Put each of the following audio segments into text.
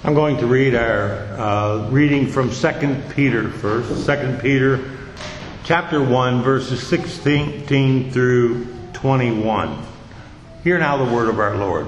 I'm going to read our reading from 2 Peter first. 2 Peter chapter 1, verses 16 through 21. Hear now the word of our Lord.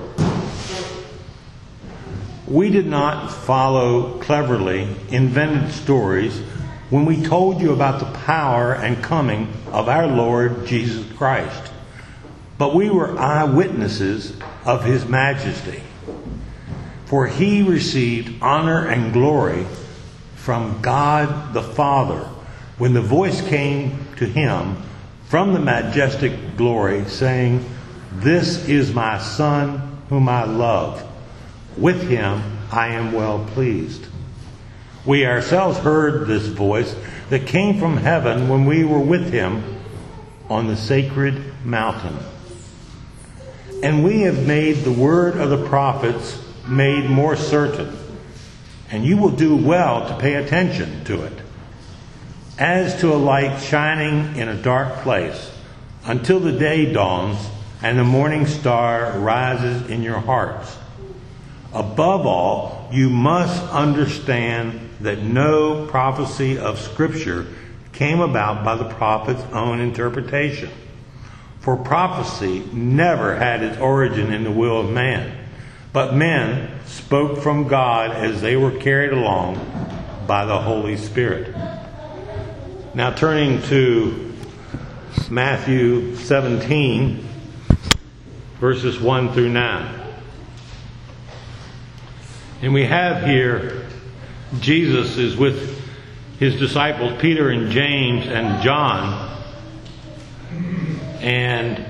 We did not follow cleverly invented stories when we told you about the power and coming of our Lord Jesus Christ, but we were eyewitnesses of His majesty. For He received honor and glory from God the Father when the voice came to Him from the majestic glory, saying, "This is my Son whom I love. With Him I am well pleased." We ourselves heard this voice that came from heaven when we were with Him on the sacred mountain. And we have made the word of the prophets made more certain, and you will do well to pay attention to it, as to a light shining in a dark place, until the day dawns and the morning star rises in your hearts. Above all, you must understand that no prophecy of Scripture came about by the prophet's own interpretation. For prophecy never had its origin in the will of man, but men spoke from God as they were carried along by the Holy Spirit. Now turning to Matthew 17, verses 1 through 9. And we have here, Jesus is with His disciples, Peter and James and John, and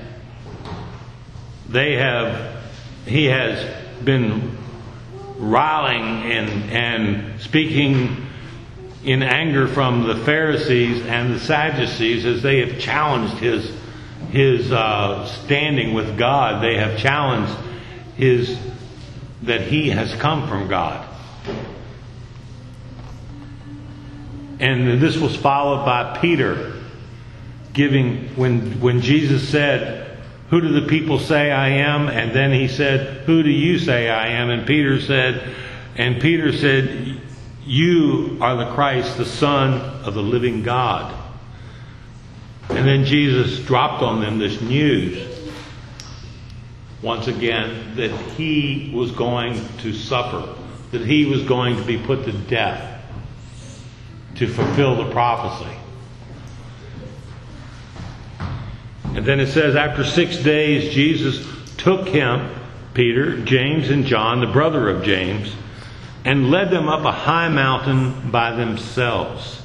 He has been riling and speaking in anger from the Pharisees and the Sadducees as they have challenged his standing with God. They have challenged that He has come from God. And this was followed by Peter giving, when Jesus said, "Who do the people say I am?" And then He said, "Who do you say I am?" And Peter said, "You are the Christ, the Son of the living God." And then Jesus dropped on them this news, once again, that He was going to suffer, that He was going to be put to death to fulfill the prophecy. And then it says, after 6 days, Jesus took him, Peter, James, and John, the brother of James, and led them up a high mountain by themselves.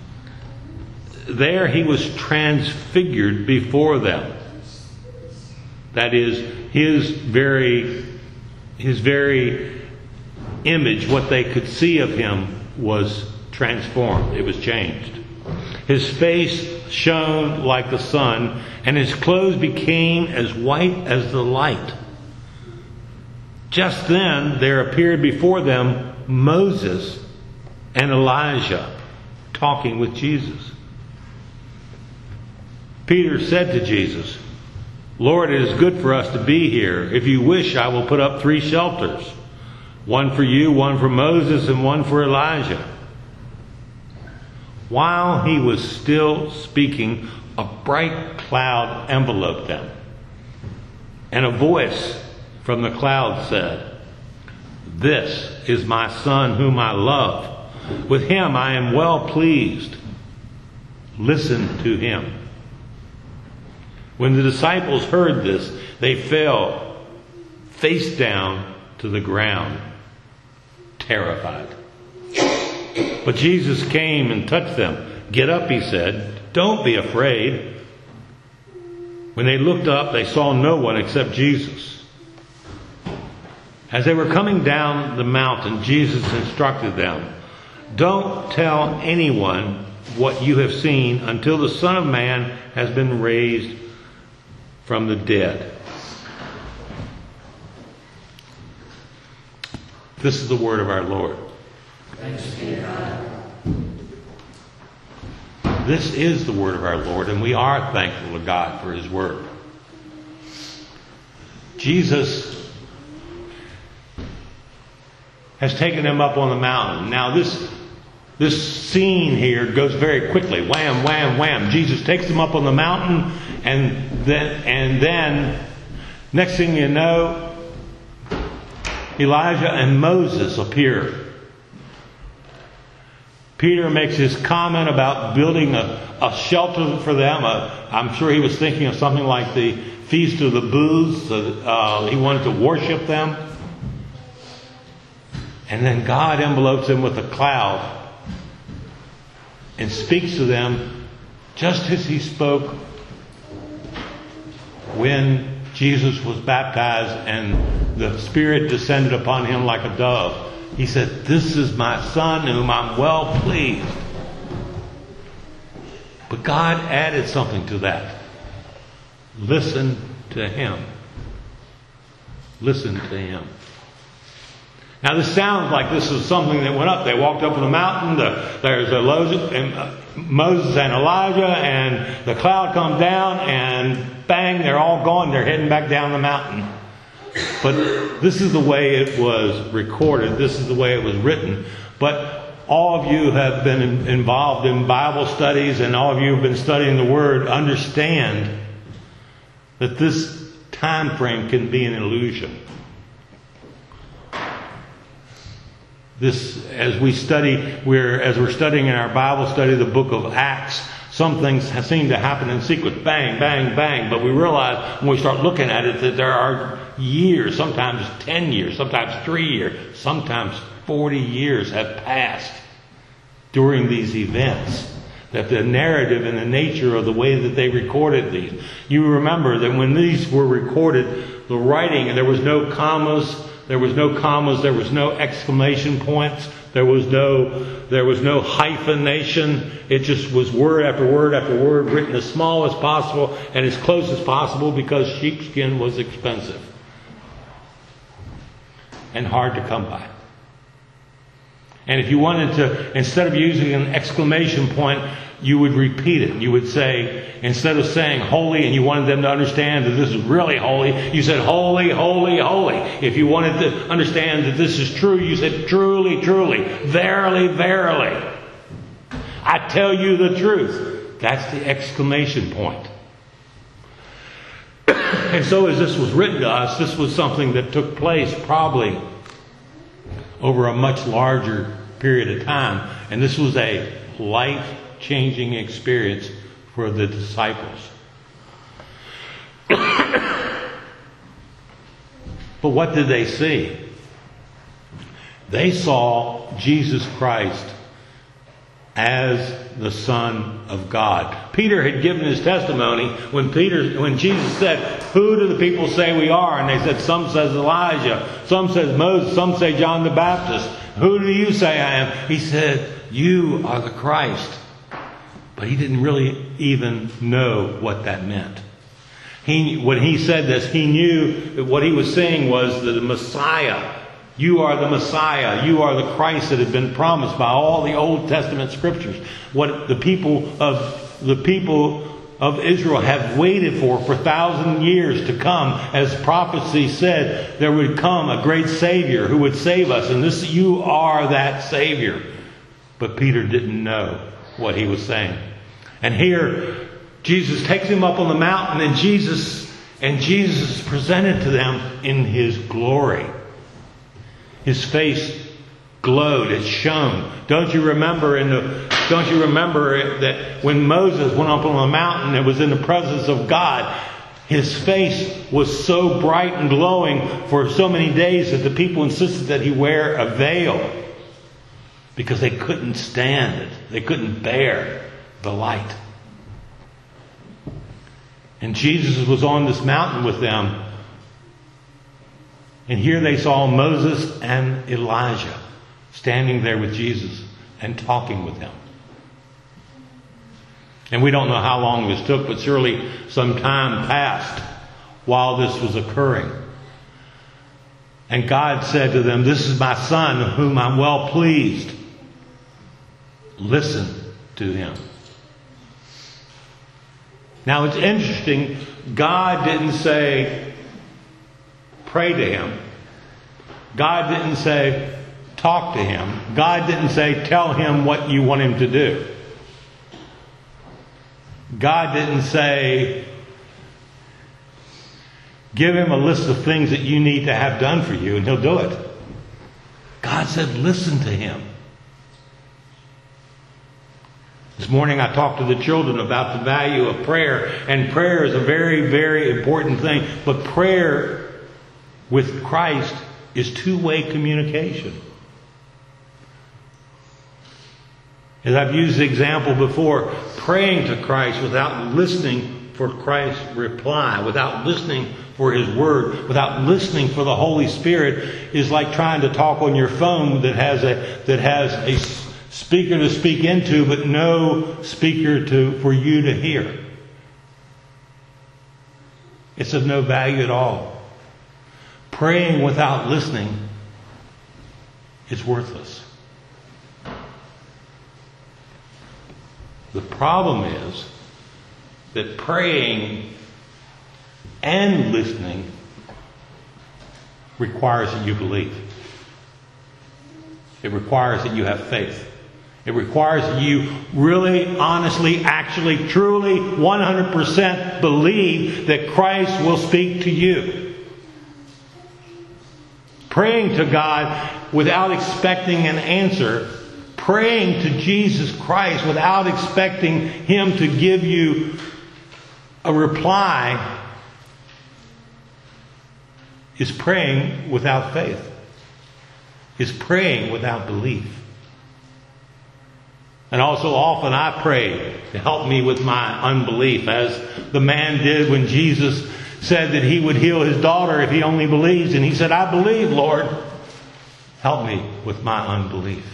There He was transfigured before them. That is, His very image, what they could see of Him, was transformed. It was changed. His face shone like the sun, and His clothes became as white as the light. Just then there appeared before them Moses and Elijah talking with Jesus. Peter said to Jesus, "Lord, it is good for us to be here. If you wish, I will put up 3 shelters. One for you, one for Moses, and one for Elijah." While he was still speaking, a bright cloud enveloped them. And a voice from the cloud said, "This is my Son whom I love. With Him I am well pleased. Listen to Him." When the disciples heard this, they fell face down to the ground, terrified. But Jesus came and touched them. "Get up," He said. "Don't be afraid." When they looked up, they saw no one except Jesus. As they were coming down the mountain, Jesus instructed them, "Don't tell anyone what you have seen until the Son of Man has been raised from the dead." This is the word of our Lord. Thanks be to God. This is the word of our Lord, and we are thankful to God for His word. Jesus has taken them up on the mountain. Now this scene here goes very quickly. Wham, wham, wham. Jesus takes them up on the mountain, and then next thing you know, Elijah and Moses appear. Peter makes his comment about building a shelter for them. I'm sure he was thinking of something like the Feast of the Booths. He wanted to worship them. And then God envelopes them with a cloud and speaks to them just as he spoke when Jesus was baptized and the Spirit descended upon him like a dove. He said, "This is my Son whom I'm well pleased." But God added something to that. Listen to him. Listen to him. Now this sounds like this is something that went up. They walked up on the mountain. There's Moses and Elijah, and the cloud comes down, and bang, they're all gone. They're heading back down the mountain. But this is the way it was recorded. This is the way it was written. But all of you have been involved in Bible studies, and all of you have been studying the Word, understand that this time frame can be an illusion. This, as we're studying in our Bible study the book of Acts, some things seem to happen in sequence. Bang, bang, bang. But we realize when we start looking at it that there are years, sometimes 10 years, sometimes 3 years, sometimes 40 years have passed during these events. That the narrative and the nature of the way that they recorded these. You remember that when these were recorded, the writing, and there was no commas, there was no exclamation points, there was no hyphenation. It just was word after word after word, written as small as possible and as close as possible, because sheepskin was expensive and hard to come by. And if you wanted to, instead of using an exclamation point, you would repeat it. You would say, instead of saying holy, and you wanted them to understand that this is really holy, you said holy, holy, holy. If you wanted to understand that this is true, you said truly, truly, verily, verily. I tell you the truth. That's the exclamation point. And so as this was written to us, this was something that took place probably over a much larger period of time. And this was a life-changing experience for the disciples. But what did they see? They saw Jesus Christ as the Son of God. Peter had given his testimony when Jesus said, "Who do the people say we are?" And they said, "Some says Elijah, some says Moses, some say John the Baptist. Who do you say I am?" He said, "You are the Christ." But he didn't really even know what that meant. When he said this, he knew that what he was saying was that the Messiah, you are the Messiah, you are the Christ that had been promised by all the Old Testament scriptures. What the people of Israel have waited for 1,000 years to come. As prophecy said, there would come a great Savior who would save us. And this, you are that Savior. But Peter didn't know what he was saying. And here, Jesus takes him up on the mountain, and Jesus is presented to them in his glory. His face glowed, it shone. Don't you remember that when Moses went up on the mountain and was in the presence of God, his face was so bright and glowing for so many days that the people insisted that he wear a veil because they couldn't stand it. They couldn't bear the light. And Jesus was on this mountain with them. And here they saw Moses and Elijah standing there with Jesus and talking with him. And we don't know how long this took, but surely some time passed while this was occurring. And God said to them, "This is my Son, whom I'm well pleased. Listen to him." Now it's interesting, God didn't say, pray to him. God didn't say, talk to him, God didn't say, tell him what you want him to do. God didn't say, give him a list of things that you need to have done for you and he'll do it. God said, listen to him. This morning I talked to the children about the value of prayer, and prayer is a very, very important thing. But prayer with Christ is two-way communication. As I've used the example before, praying to Christ without listening for Christ's reply, without listening for his word, without listening for the Holy Spirit, is like trying to talk on your phone that has a speaker to speak into, but no speaker for you to hear. It's of no value at all. Praying without listening is worthless. The problem is that praying and listening requires that you believe. It requires that you have faith. It requires that you really, honestly, actually, truly, 100% believe that Christ will speak to you. Praying to God without expecting an answer, praying to Jesus Christ without expecting him to give you a reply, is praying without faith. Is praying without belief. And also often I pray to help me with my unbelief, as the man did when Jesus said that he would heal his daughter if he only believes. And he said, I believe, Lord. Help me with my unbelief.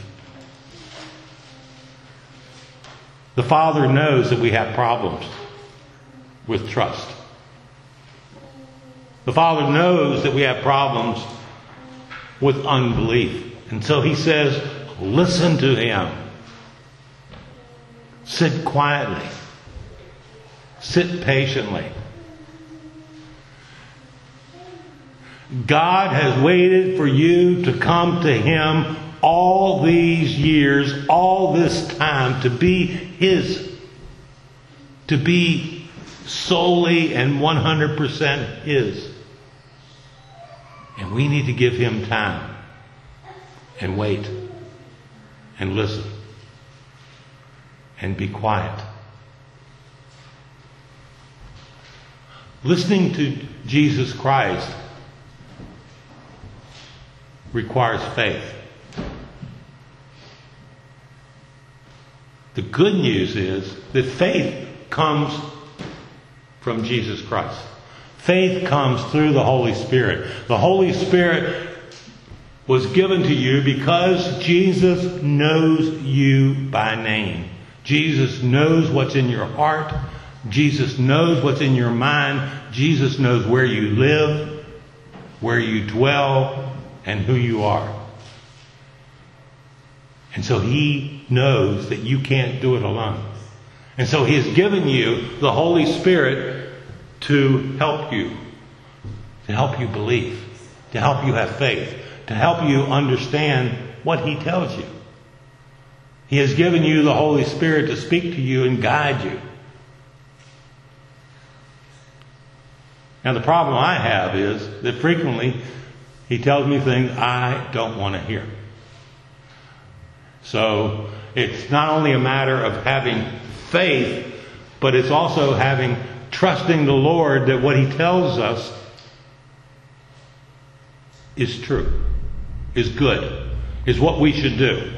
The Father knows that we have problems with trust. The Father knows that we have problems with unbelief. And so he says, listen to him. Sit quietly. Sit patiently. God has waited for you to come to him all these years, all this time, to be his. To be solely and 100% his. And we need to give him time and wait and listen and be quiet. Listening to Jesus Christ requires faith. The good news is that faith comes from Jesus Christ. Faith comes through the Holy Spirit. The Holy Spirit was given to you because Jesus knows you by name. Jesus knows what's in your heart. Jesus knows what's in your mind. Jesus knows where you live, where you dwell, and who you are. And so he knows that you can't do it alone. And so he has given you the Holy Spirit to help you believe, to help you have faith, to help you understand what he tells you. He has given you the Holy Spirit to speak to you and guide you. Now the problem I have is that frequently he tells me things I don't want to hear. So it's not only a matter of having faith, but it's also trusting the Lord that what he tells us is true, is good, is what we should do.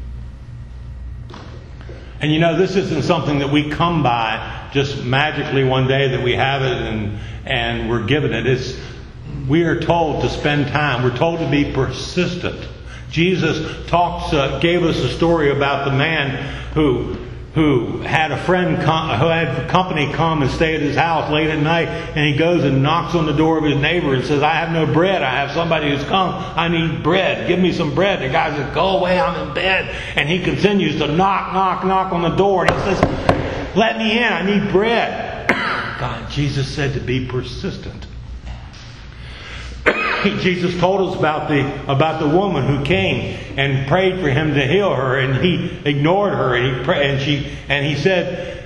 And this isn't something that we come by just magically one day that we have it and we're given it. We are told to spend time. We're told to be persistent. Jesus gave us a story about the man who had a friend who had company come and stay at his house late at night, and he goes and knocks on the door of his neighbor and says, I have no bread. I have somebody who's come. I need bread. Give me some bread. The guy says, go away. I'm in bed. And he continues to knock on the door. And he says, let me in. I need bread. God, Jesus said to be persistent. Jesus told us about the woman who came and prayed for him to heal her, and he ignored her, and he said,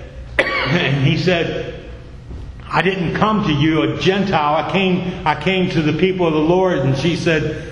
I didn't come to you, a Gentile. I came to the people of the Lord. And he said,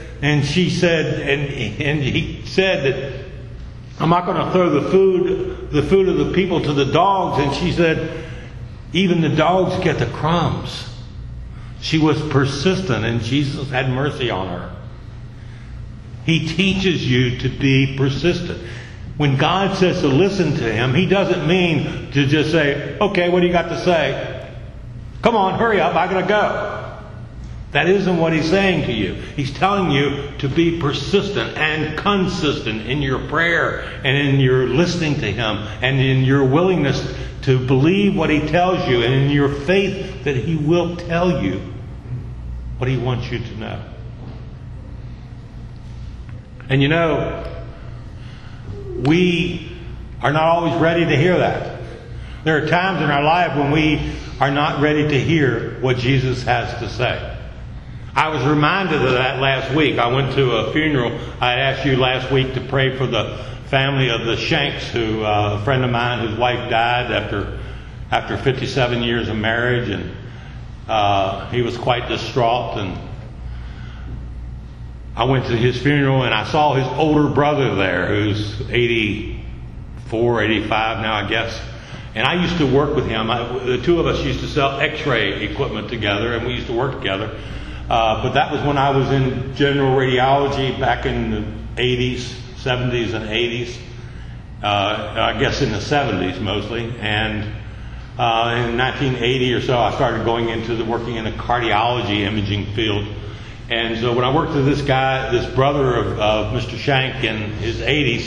that I'm not going to throw the food of the people to the dogs. And she said, even the dogs get the crumbs. She was persistent, and Jesus had mercy on her. He teaches you to be persistent. When God says to listen to Him, He doesn't mean to just say, okay, what do you got to say? Come on, hurry up, I gotta go. That isn't what He's saying to you. He's telling you to be persistent and consistent in your prayer and in your listening to Him and in your willingness to believe what He tells you and in your faith that He will tell you what He wants you to know. And you know, we are not always ready to hear that. There are times in our life when we are not ready to hear what Jesus has to say. I was reminded of that last week. I went to a funeral. I asked you last week to pray for the family of the Shanks, who a friend of mine whose wife died after 57 years of marriage, and he was quite distraught. And I went to his funeral, and I saw his older brother there, who's 84, 85 now, I guess. And I used to work with him. The two of us used to sell x-ray equipment together, and we used to work together. But that was when I was in general radiology back in the 80s, 70s and 80s. I guess in the 70s mostly. And in 1980 or so, I started going into working in the cardiology imaging field. And so when I worked with this guy, this brother of Mr. Shank in his 80s,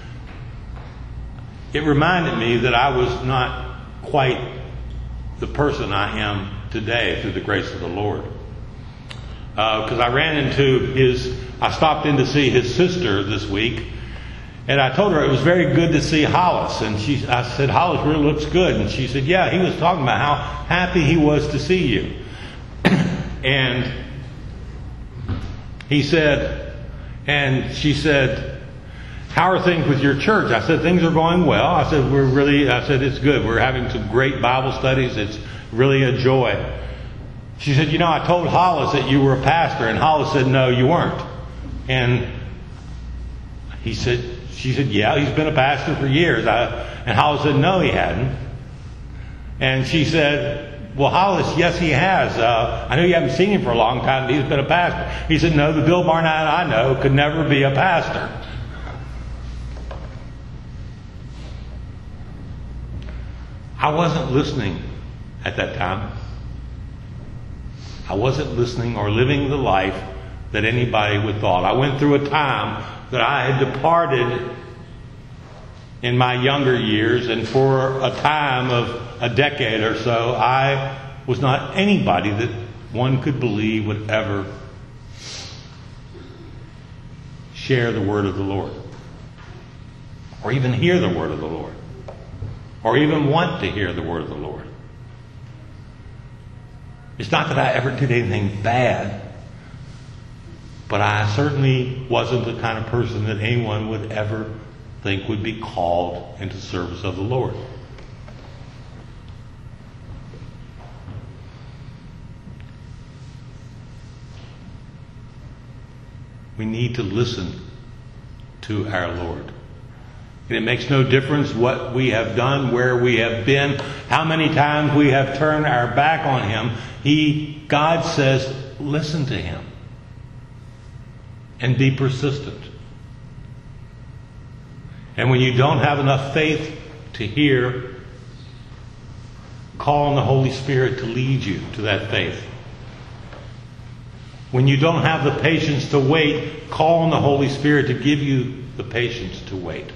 it reminded me that I was not quite the person I am today through the grace of the Lord. Because I stopped in to see his sister this week, and I told her it was very good to see Hollis. And I said, Hollis really looks good. And she said, yeah, he was talking about how happy he was to see you. And he said, and she said, how are things with your church? I said, things are going well. I said, it's good. We're having some great Bible studies. It's really a joy. She said, I told Hollis that you were a pastor. And Hollis said, no, you weren't. And she said, yeah, he's been a pastor for years. And Hollis said, no, he hadn't. And she said, well, Hollis, yes, he has. I know you haven't seen him for a long time, but he's been a pastor. He said, no, the Bill Barnett I know could never be a pastor. I wasn't listening at that time. I wasn't listening or living the life that anybody would thought. I went through a time that I had departed in my younger years, and for a time of a decade or so, I was not anybody that one could believe would ever share the word of the Lord, or even hear the word of the Lord, or even want to hear the word of the Lord. It's not that I ever did anything bad, but I certainly wasn't the kind of person that anyone would ever think would be called into service of the Lord. We need to listen to our Lord. And it makes no difference what we have done, where we have been, how many times we have turned our back on Him. God says, listen to Him and be persistent. And when you don't have enough faith to hear, call on the Holy Spirit to lead you to that faith. When you don't have the patience to wait, call on the Holy Spirit to give you the patience to wait.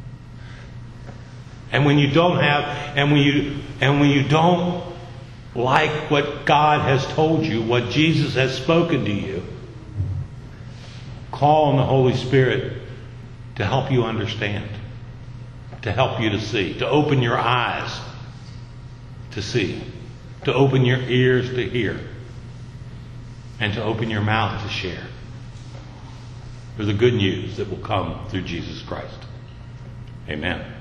And when you don't when you don't like what God has told you, what Jesus has spoken to you, call on the Holy Spirit to help you understand, to help you to see, to open your eyes to see, to open your ears to hear. and to open your mouth to share for the good news that will come through Jesus Christ. Amen.